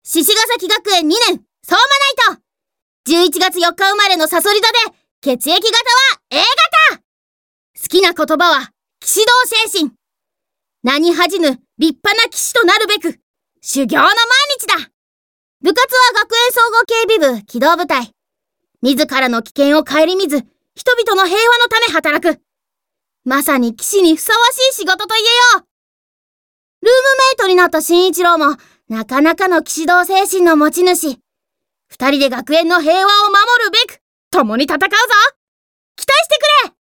獅子ヶ崎学園2年、相馬ナイト。11月4日生まれのサソリ座で、血液型は A 型。好きな言葉は、騎士道精神。何恥じぬ立派な騎士となるべく、修行の毎日だ。部活は学園総合警備部機動部隊。自らの危険を顧みず、人々の平和のため働く。まさに騎士にふさわしい仕事と言えよう。ルームメイトになった新一郎も、なかなかの騎士道精神の持ち主。二人で学園の平和を守るべく、共に戦うぞ。期待してくれ。